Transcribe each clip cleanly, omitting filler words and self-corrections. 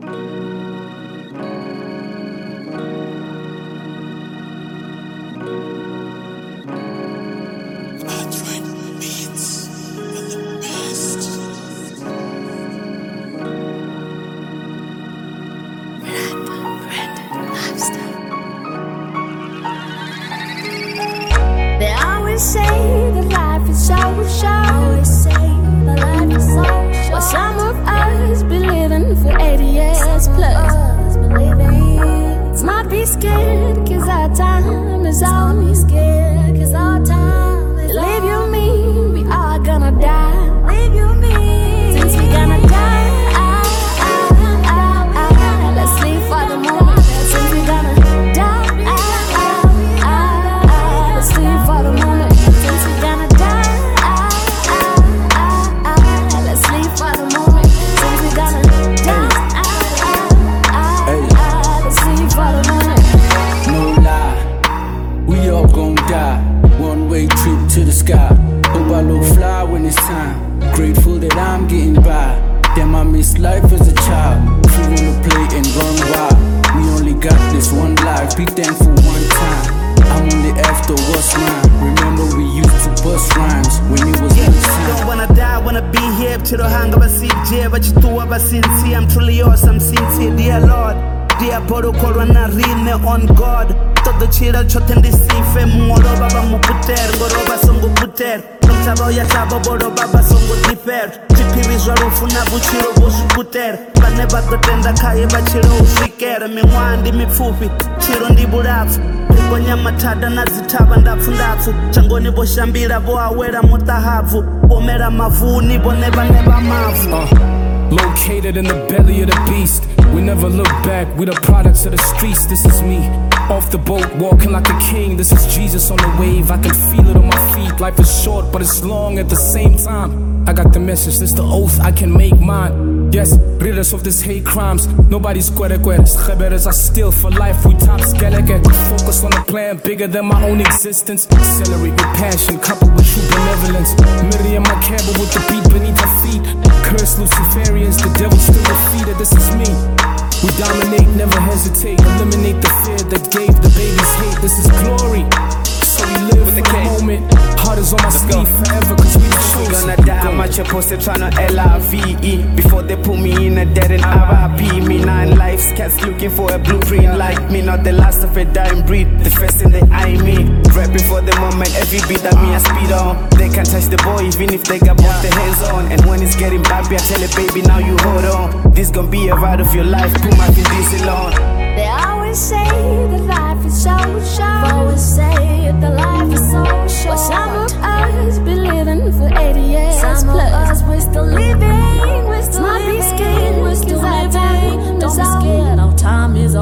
They always say that life is so short. But some of us be living for 80 years plus. Might be scared cause our time is all. Believe you me, we are gonna die. Since we gonna die, let's live for the moment. Since we gonna die, let's live for the moment. Since we gonna die, let's live for the moment. Since we gonna die, let's live for the moment. No lie, we all gon' die. One-way trip to the sky. Hope I look fly when it's time. Grateful that I'm getting by. Damn, I miss life as a child. If you wanna play and run wild, we only got this one life. Be thankful one time. I'm only after what's mine. Remember we used to bust rhymes when it was Don't wanna die, wanna be here. Chiro hanga basije, bachitua basinsi. I'm truly yours, I'm sincere, dear Lord. Dear protocol na rine on God. Todo chira chote ndisife. Mungolo baba muputer, ngoro basongo puter. Mtabo ya chabo bodo baba songo diper. Chipirizwa rufuna buchiro bosu puter. Bane batotenda kaye bachiro ushikere. Mingwandi mifupi, chiro ndiburafu. Rikonya matada na zitaba ndafu. Changoni boshambira bo awera mutahavu. Bomera mavuni bo neba mavu. Located in the belly of the beast. We never look back, we the products of the streets. This is me, off the boat, walking like a king. This is Jesus on the wave, I can feel it on my feet. Life is short, but it's long at the same time. I got the message, this the oath, I can make mine. Yes, rid us of this hate crimes. Nobody's querequeres, kheberes are still for life. We top skeleke, focus on a plan bigger than my own existence. Accelerate with passion, coupled with true benevolence. Miriam Makeba with the beat beneath her feet. Curse Luciferians, the devil still defeated. This is me. We dominate, never hesitate. Eliminate the fear that gave the babies hate. This is glory. So we live with the moment. Heart is on my sleeve forever cause we the chosen. Gonna die, I'm at your poster tryna LIVE. Before they put me in a dead and RIP. Me 9 lives, cats looking for a blueprint like me. Not the last of a dying breed, the first in the eye me. Rapping for the moment, every beat that me I speed on. They can't touch the boy even if they got both their hands on. And when it's getting bumpy, I tell it baby now you hold on. This gon' be a ride of your life, put my diesel on. They always say that life is so short. Always say that life is so short. But some of us be living for 80 years some plus. Of us we're still living. We're still living. Might be scared, we're still living. Don't be scared, our time is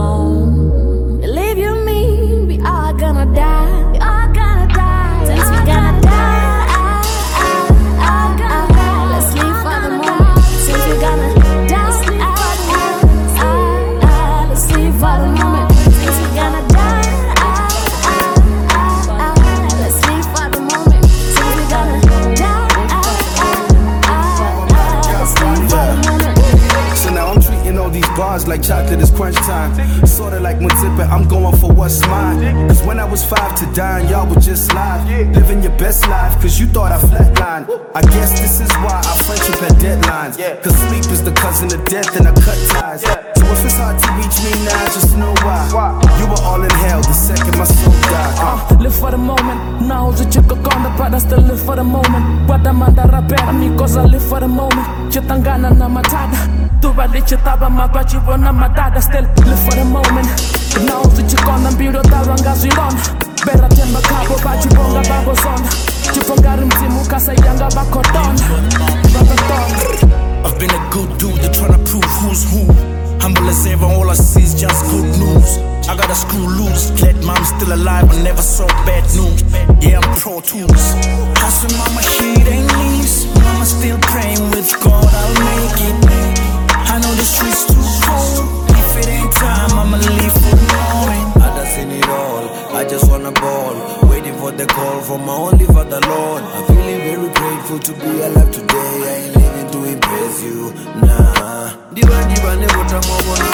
on. Believe you me, we are gonna die. We are gonna die. Since we gonna die, let's live for the moment. Since we gonna die, let's live for the moment. Since we gonna die, let's live for the moment. Since we gonna die, let's live for the moment. So now I'm treating all these bars like chocolate is crunch time. Sorta like Mutzippe, I'm going for what's mine. Cause when I was 5 to dine, y'all would just lie. Living your best life, cause you thought I flatlined. I guess this is why our friendship had deadlines. Cause sleep is the cousin of death and I cut ties. So if it's hard to reach me now, just know why. You were all in hell the second my soul died. Live for the moment. Now the chick on the but I still live for the moment. Guatamanda rapera me cause I live for the moment. Chitangana na matada. Tubali chitaba mabachi wana madada. Still live for the moment. Now the chick on the bureau tarangaziron. Bera temba kabo bachi bonga babo zona. Chipongari mtimu kasa yanga bakodon. I've been a good dude, they're trying to prove who's who. Humble as ever, all I see is just good news. I gotta screw loose, glad mom's still alive, I never saw bad news. Yeah, I'm pro tools. Hustle, mama, shit ain't leaves. Mama still praying with God, I'll make it. I know the streets too cold. If it ain't time, I'ma leave for the moment. I done seen it all, I just wanna ball. Waiting for the call from my only father, Lord. I'm feeling very grateful to be alive today. I ain't living to impress you, nah. Diva never come over.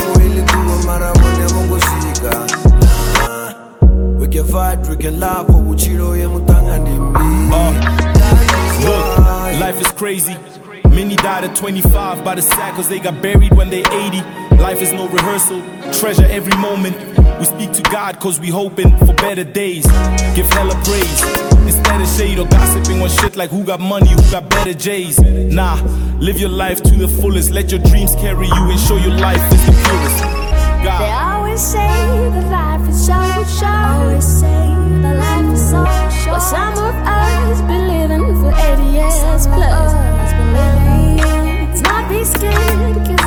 died at 25 by the sack cause they got buried when they 80. Life is no rehearsal, treasure every moment. We speak to God cause we hoping for better days. Give hella praise instead of shade or gossiping on shit like who got money, who got better J's. Nah, live your life to the fullest. Let your dreams carry you and show your life is the purest. God. They always say that life is so short. Always say that life is so short. But some of us been living for 80 years plus. Let's not be scared, cause